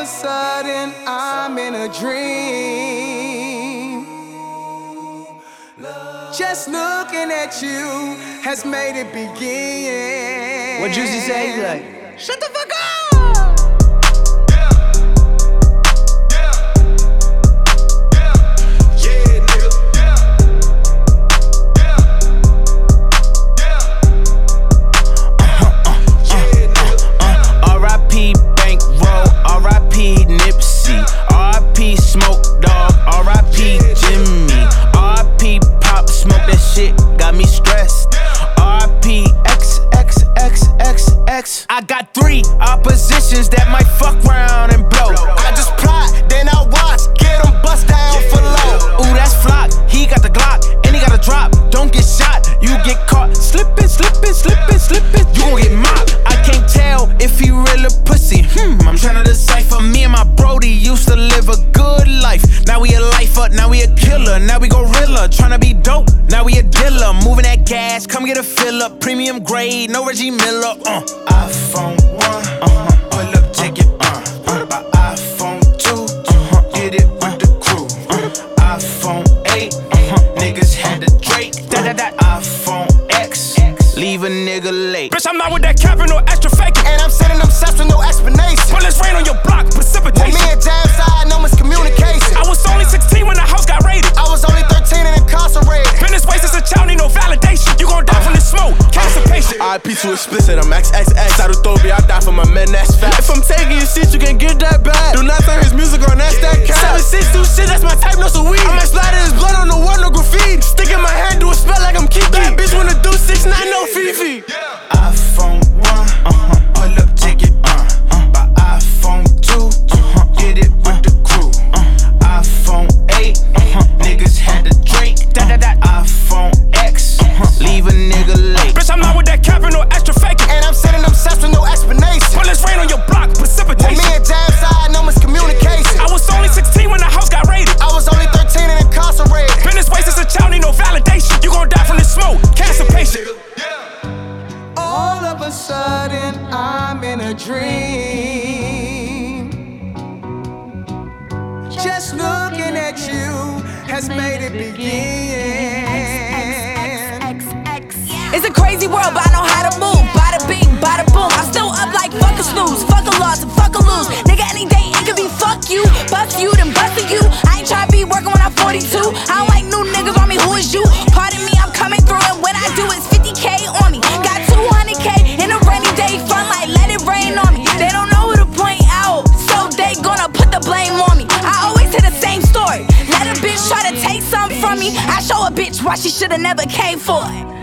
sudden, I'm in a dream. Just looking at you has made it begin. What Juicy say? He's like, shut the fuck up! R.I.P. Bankroll, R.I.P. Nipsey, R.I.P. Smoke Dog, R.I.P. Jimmy, R.I.P. Pop Smoke, that shit got me stressed. R.I.P. XXXXX. I got 3 oppositions that might fuck round and blow. I just plot, then I watch, get them bust down for low. Ooh, that's Flock, he got the Glock, and he got a drop. Don't get shot, you get caught slipping, slipping, slipping, slipping. You gon' get mopped. I can't tell if he really pussy. I'm tryna decipher. Me and my Brody used to live a good life. Now we a lifer, now we a killer, now we gorilla. Tryna be dope, now we a dealer. Moving that gas, come get a fill up. Premium grade, no Reggie Miller. iPhone 1, pull up, take it. By iPhone 2, get it with the crew. iPhone 8, niggas had the Drake. iPhone X, leave a nigga late. Bitch, I'm not with that capping or extra faking. And I'm sending them sets with no explanation. Bullets rain on your block, precipitation. Me and Jam side, no miscommunication. I was only 16 when the house got raided. I was only 13 and incarcerated. Been this way since a child, need no validation. You gon' die from the smoke, constipation. RIP too explicit, I'm XXX. Sarutobi, I die for my men, that's fat. If I'm taking your seat, you can get that back. Do not turn his music on, that's that cat. 762 shit, that's my type, no sweet. I might slide in his blood on the wall, no graffiti. Stick in my hand, do a spell like I'm Kiki. That bitch wanna do 6ix9ine, no Fifi. iPhone 1, pull up, take it. By iPhone 2, get it with the crew. iPhone 8, niggas had the Drake. iPhone X, leave a nigga late. Bitch, I'm not with that capping or extra faking. And I'm sending them sets with no explanation. Bullets rain on your block, precipitation. Me and Jam side, no miscommunication. I was only 16 when the house got raided. I was only 13 and incarcerated. Been this way since a child, need no validation. You gon' die from the smoke, constipation. All of a sudden, I'm in a dream. Just looking at you has made it begin. It's a crazy world, but I know how to move. Bada bing, bada boom. I'm still up like fuck a snooze, fuck a loss, and fuck a lose. Nigga, any day it could be fuck you, bust you, then bustin' you. I ain't tryna be working when I'm 42. I don't like new niggas on me, who is you? Pardon me, I'm coming through, and when I do, it's 50K on me. Got 200K in a rainy day, front like let it rain on me. They don't know who to point out, so they gonna put the blame on me. I always hear the same story. Let a bitch try to take something from me. I show a bitch why she shoulda never came for it.